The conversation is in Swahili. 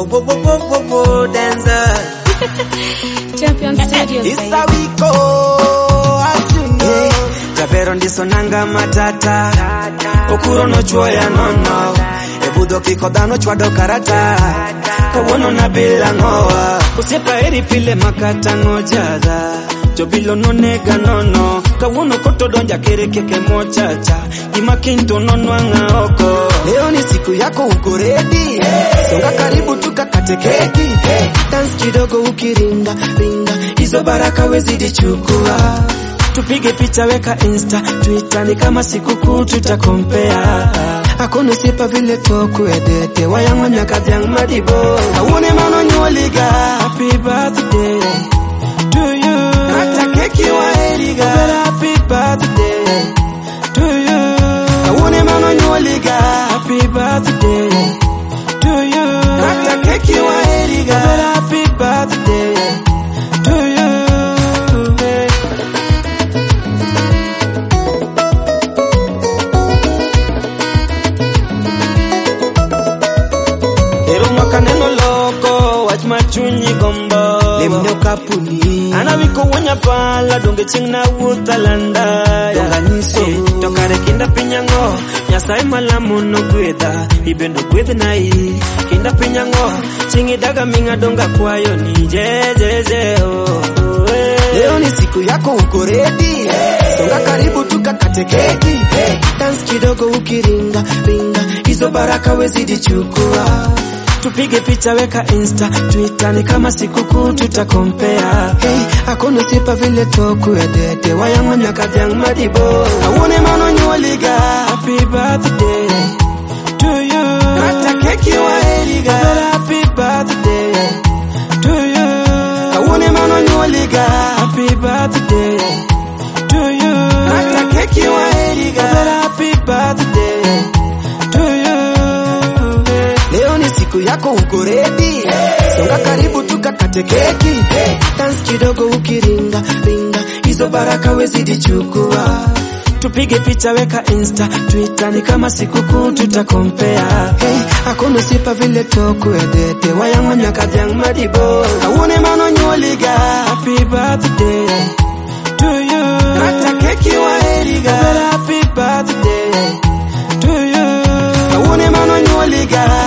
dancer. Champion Studios. It's how we go, as you know. Tapero ndiso nanga matata. Okuro no choya nono. Ebudo kiko dano chwado karata. Kawono na bila ngoa. Usepa eri pile makata ngojada. Jobilo no nega nono. Kawono koto donja keke mochacha. Imakinto nono anga oko. Leo ni siku yako uko ready. Songa karibu tukakate keki. Dance kidogo ukiringa ringa. Hizo baraka wezidi chukua. Tupige picha weka Insta, Twitter ni kama sikukuu tutakompea. Hakuna sipa vile toku edete wayangwa nyakati yang madibo. Awone mano nyoliga. Happy birthday to you. Hata keki wa eliga. Happy birthday to you. Awone mano nyoliga. Happy birthday to you. Hata keki wa eliga. Happy birthday to you. Kaneno loko wach machunyi gombo lemno kapuni ana wiko wonya pala donge chingna utalanda donga niso tokare kinda pinyango nyasaye malamu no gweda ibendo gwedh nai kinda pinyango chingi daga minga donga kwayo ni jejeje leo ni siku yako uko ready songa karibu tukakate keki dance kidogo ukiringa ringa hizo baraka wezidi chukua. Tupige picha weka Insta, Twitter ni kama sikukuu tutakompea. Hey, hakuna sipa vile toku edete wayangwa nyakati yang madibo. Awone mano nyoliga. Happy birthday to you. Hata keki wa eliga. Happy birthday to you. Awone mano nyoliga. Happy birthday to you. Hata keki wa eliga. Happy birthday to you. Leo ni siku yako uko ready. Songa karibu tukakate keki. Dance kidogo ukiringa ringa. Hizo baraka wezidi chukua. Tupige picha weka Insta, Twitter ni kama sikukuu tutakompea. Hey, hakuna sipa vile toku edete wayangwa nyakati yang madibo. Awone mano nyoliga. Happy birthday to you. Hata keki wa eliga. Happy birthday to you. Awone mano nyoliga.